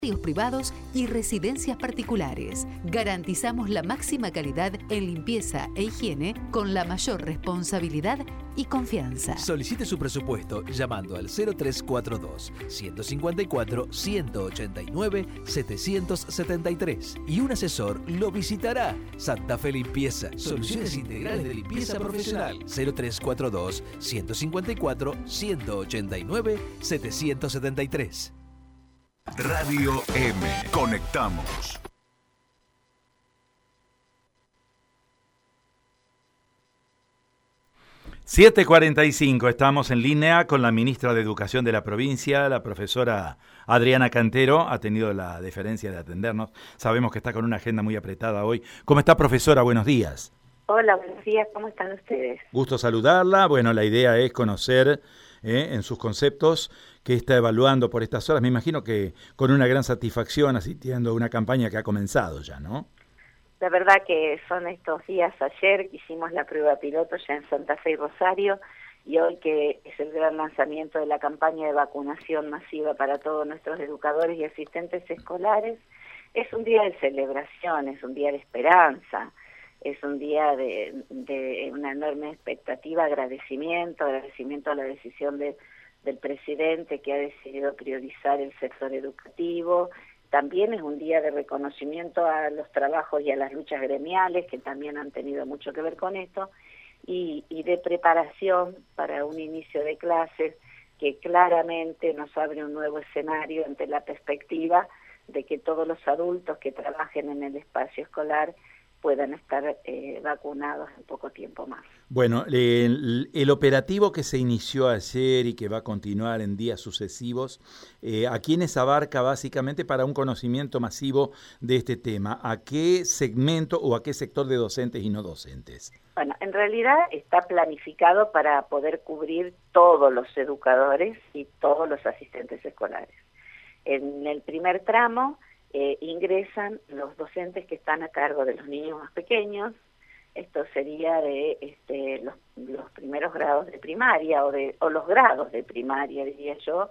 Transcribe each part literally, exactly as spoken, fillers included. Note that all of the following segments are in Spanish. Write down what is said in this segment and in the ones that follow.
privados y residencias particulares. Garantizamos la máxima calidad en limpieza e higiene con la mayor responsabilidad y confianza. Solicite su presupuesto llamando al cero tres cuatro dos, ciento cincuenta y cuatro, ciento ochenta y nueve, setecientos setenta y tres y un asesor lo visitará. Santa Fe Limpieza, soluciones integrales de limpieza profesional. cero tres cuatro dos, ciento cincuenta y cuatro, ciento ochenta y nueve, setecientos setenta y tres. Radio M. Conectamos. siete cuarenta y cinco, estamos en línea con la ministra de Educación de la provincia, la profesora Adriana Cantero. Ha tenido la deferencia de atendernos. Sabemos que está con una agenda muy apretada hoy. ¿Cómo está, profesora? Buenos días. Hola, buenos días. ¿Cómo están ustedes? Gusto saludarla. Bueno, la idea es conocer eh, en sus conceptos qué está evaluando por estas horas. Me imagino que con una gran satisfacción asistiendo a una campaña que ha comenzado ya, ¿no? La verdad que son estos días. Ayer que hicimos la prueba piloto ya en Santa Fe y Rosario, y hoy que es el gran lanzamiento de la campaña de vacunación masiva para todos nuestros educadores y asistentes escolares. Es un día de celebración, es un día de esperanza, es un día de, de una enorme expectativa, agradecimiento, agradecimiento a la decisión de, del presidente que ha decidido priorizar el sector educativo. También es un día de reconocimiento a los trabajos y a las luchas gremiales, que también han tenido mucho que ver con esto, y, y de preparación para un inicio de clases que claramente nos abre un nuevo escenario ante la perspectiva de que todos los adultos que trabajen en el espacio escolar puedan estar eh, vacunados en poco tiempo más. Bueno, el, el operativo que se inició ayer y que va a continuar en días sucesivos, eh, ¿a quiénes abarca básicamente para un conocimiento masivo de este tema? ¿A qué segmento o a qué sector de docentes y no docentes? Bueno, en realidad está planificado para poder cubrir todos los educadores y todos los asistentes escolares. En el primer tramo Eh, ingresan los docentes que están a cargo de los niños más pequeños. Esto sería de este, los, los primeros grados de primaria o, de, o los grados de primaria, diría yo,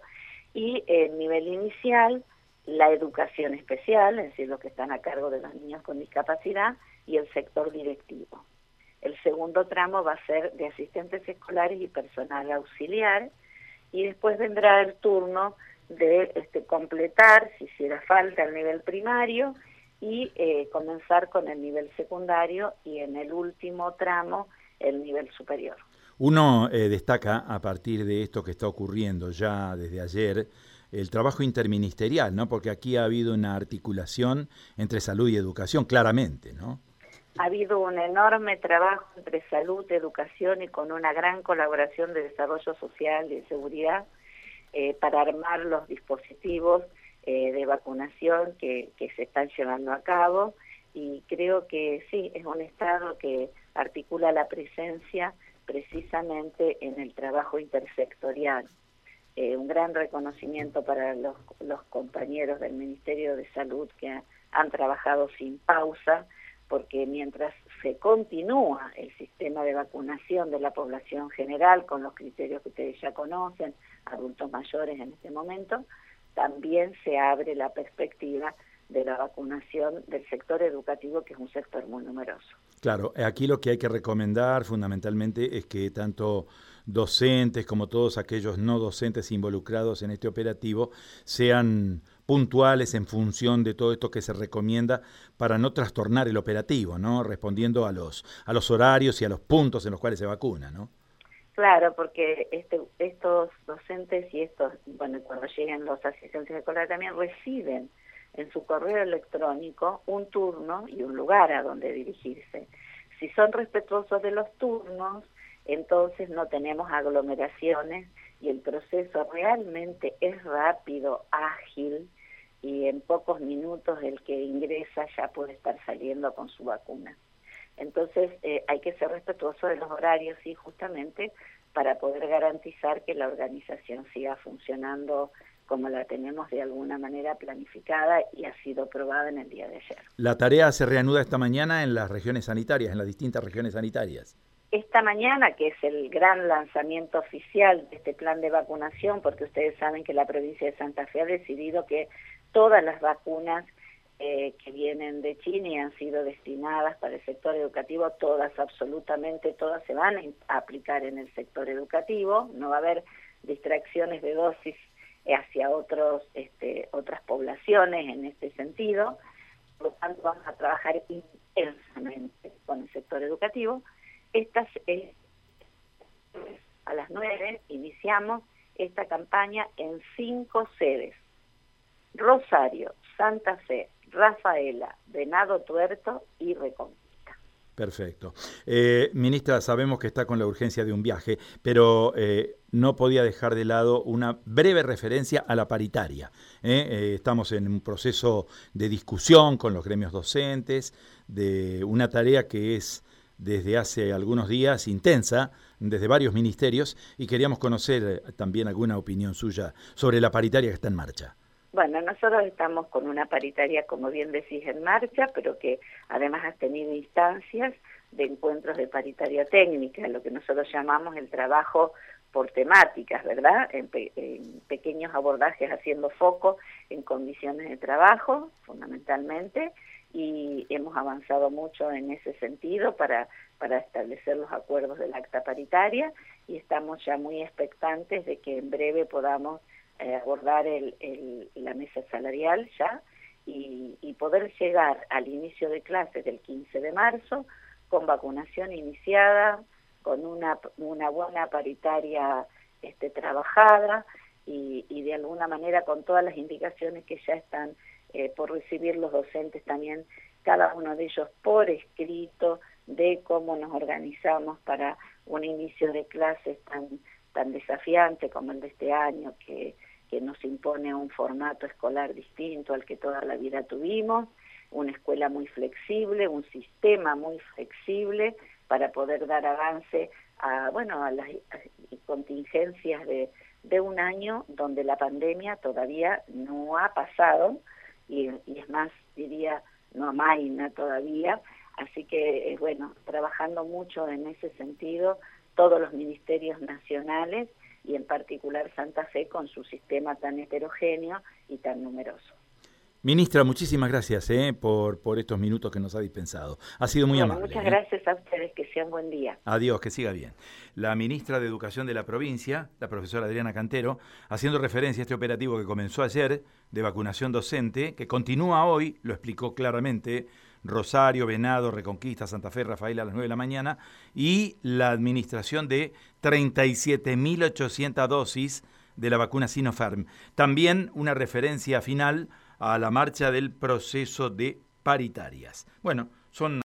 y el nivel inicial, la educación especial, es decir, los que están a cargo de los niños con discapacidad, y el sector directivo. El segundo tramo va a ser de asistentes escolares y personal auxiliar, y después vendrá el turno de este, completar, si hiciera falta, el nivel primario y eh, comenzar con el nivel secundario y en el último tramo el nivel superior. Uno eh, destaca a partir de esto que está ocurriendo ya desde ayer el trabajo interministerial, ¿no? Porque aquí ha habido una articulación entre salud y educación, claramente, ¿no? Ha habido un enorme trabajo entre salud, educación y con una gran colaboración de desarrollo social y de seguridad Eh, para armar los dispositivos eh, de vacunación que, que se están llevando a cabo, y creo que sí, es un Estado que articula la presencia precisamente en el trabajo intersectorial. Eh, un gran reconocimiento para los, los compañeros del Ministerio de Salud que ha, han trabajado sin pausa, porque mientras se continúa el sistema de vacunación de la población general con los criterios que ustedes ya conocen, adultos mayores en este momento, también se abre la perspectiva de la vacunación del sector educativo, que es un sector muy numeroso. Claro, aquí lo que hay que recomendar fundamentalmente es que tanto docentes como todos aquellos no docentes involucrados en este operativo sean puntuales en función de todo esto que se recomienda para no trastornar el operativo, ¿no? Respondiendo a los a los horarios y a los puntos en los cuales se vacuna, ¿no? Claro, porque este, estos docentes y estos, bueno, cuando lleguen los asistentes escolares también reciben en su correo electrónico un turno y un lugar a donde dirigirse. Si son respetuosos de los turnos, entonces no tenemos aglomeraciones y el proceso realmente es rápido, ágil, y en pocos minutos el que ingresa ya puede estar saliendo con su vacuna. Entonces eh, hay que ser respetuoso de los horarios, sí, justamente para poder garantizar que la organización siga funcionando como la tenemos de alguna manera planificada y ha sido aprobada en el día de ayer. La tarea se reanuda esta mañana en las regiones sanitarias, en las distintas regiones sanitarias. Esta mañana, que es el gran lanzamiento oficial de este plan de vacunación, porque ustedes saben que la provincia de Santa Fe ha decidido que todas las vacunas eh, que vienen de China y han sido destinadas para el sector educativo, todas, absolutamente todas, se van a aplicar en el sector educativo. No va a haber distracciones de dosis hacia otros este, otras poblaciones en este sentido. Por lo tanto, vamos a trabajar intensamente con el sector educativo. Estas eh, a las nueve iniciamos esta campaña en cinco sedes: Rosario, Santa Fe, Rafaela, Venado Tuerto y Reconquista. Perfecto. Eh, ministra, sabemos que está con la urgencia de un viaje, pero eh, no podía dejar de lado una breve referencia a la paritaria. ¿eh? Eh, estamos en un proceso de discusión con los gremios docentes, de una tarea que es desde hace algunos días intensa, desde varios ministerios, y queríamos conocer también alguna opinión suya sobre la paritaria que está en marcha. Bueno, nosotros estamos con una paritaria, como bien decís, en marcha, pero que además ha tenido instancias de encuentros de paritaria técnica, lo que nosotros llamamos el trabajo por temáticas, ¿verdad? En, pe en pequeños abordajes haciendo foco en condiciones de trabajo, fundamentalmente, y hemos avanzado mucho en ese sentido para, para establecer los acuerdos del acta paritaria, y estamos ya muy expectantes de que en breve podamos eh, abordar el, el, la mesa salarial ya, y, y poder llegar al inicio de clases del quince de marzo con vacunación iniciada, con una, una buena paritaria este, trabajada y, y de alguna manera con todas las indicaciones que ya están eh, por recibir los docentes también, cada uno de ellos por escrito, de cómo nos organizamos para un inicio de clases tan, tan desafiante como el de este año, que, que nos impone un formato escolar distinto al que toda la vida tuvimos, una escuela muy flexible, un sistema muy flexible para poder dar avance a, bueno, a las contingencias de, de un año donde la pandemia todavía no ha pasado y, y es más, diría, no amaina todavía. Así que, bueno, trabajando mucho en ese sentido, todos los ministerios nacionales y en particular Santa Fe con su sistema tan heterogéneo y tan numeroso. Ministra, muchísimas gracias eh, por, por estos minutos que nos ha dispensado. Ha sido muy bueno, amable. Muchas eh. gracias a ustedes, que sea un buen día. Adiós, que siga bien. La ministra de Educación de la provincia, la profesora Adriana Cantero, haciendo referencia a este operativo que comenzó ayer de vacunación docente, que continúa hoy, lo explicó claramente, Rosario, Venado, Reconquista, Santa Fe, Rafaela a las nueve de la mañana, y la administración de treinta y siete mil ochocientas dosis de la vacuna Sinopharm. También una referencia final a la marcha del proceso de paritarias. Bueno, son